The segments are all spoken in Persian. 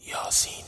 یاسین.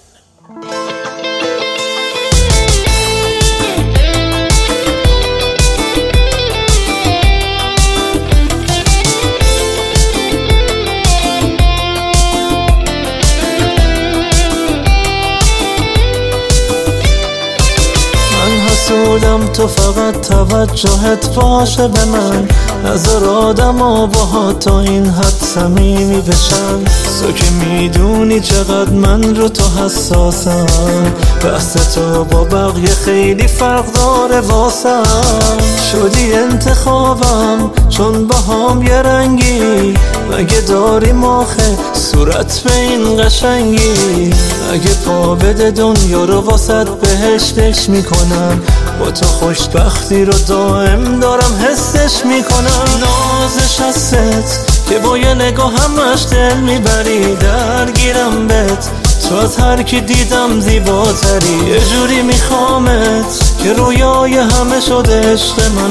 حسودم تو فقط توجهت باشه به من، نظر آدم با تا این حد صمیمی بشن. تو که میدونی چقدر من رو تو حساسم، بحث تو با بقیه خیلی فرق داره واسم. شدی انتخابم چون باهام یه رنگی، مگه داریم آخه صورت به این قشنگی؟ اگه پا بده دنیا رو واسط بهشتش میکنم، با تو خوشبختی رو دائم دارم حسش میکنم. نازش هست که با یه نگاه همش دل میبری، درگیرم بهت تو از هر کی دیدم زیباتری. یه جوری میخوامت که رویای همه شده عشق من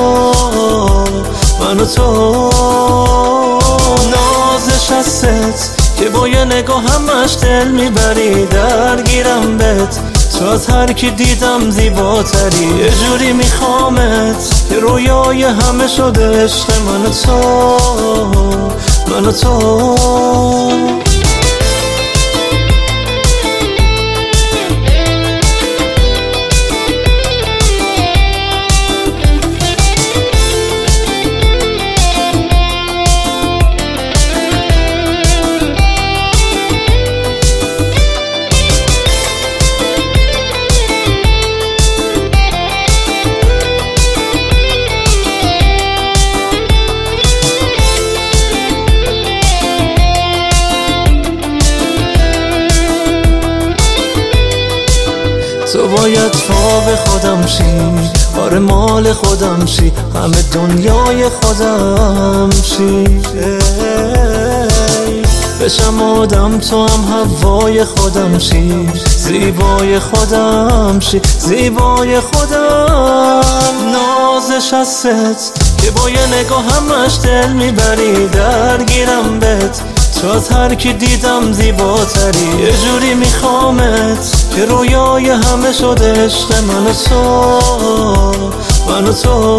و تو. نازش هست که با یه نگاه همش دل میبری، درگیرم بهت تو از هر کی دیدم زیباتری. یه جوری میخوامت که رویای همه شده عشق من و تو. تو باید خواب خودم شی، آره مال خودم شی، همه دنیای خودم شی. بشم آدم تو هم هوای خودم شی، زیبای خودم شی، زیبای خودم. نازش هست که با یه نگاه همش دل میبری، درگیرم بهت تو از هر کی دیدم زیباتری. یه جوری میخوامت که رویای همه شده عشق من و تو.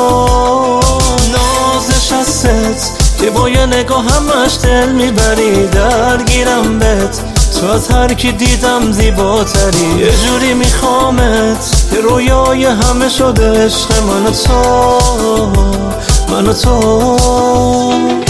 نازش هست که با یه نگاه همش دل میبری، درگیرم بهت تو از هر کی دیدم زیباتری. یه جوری میخوامت که رویای همه شده عشق من و تو.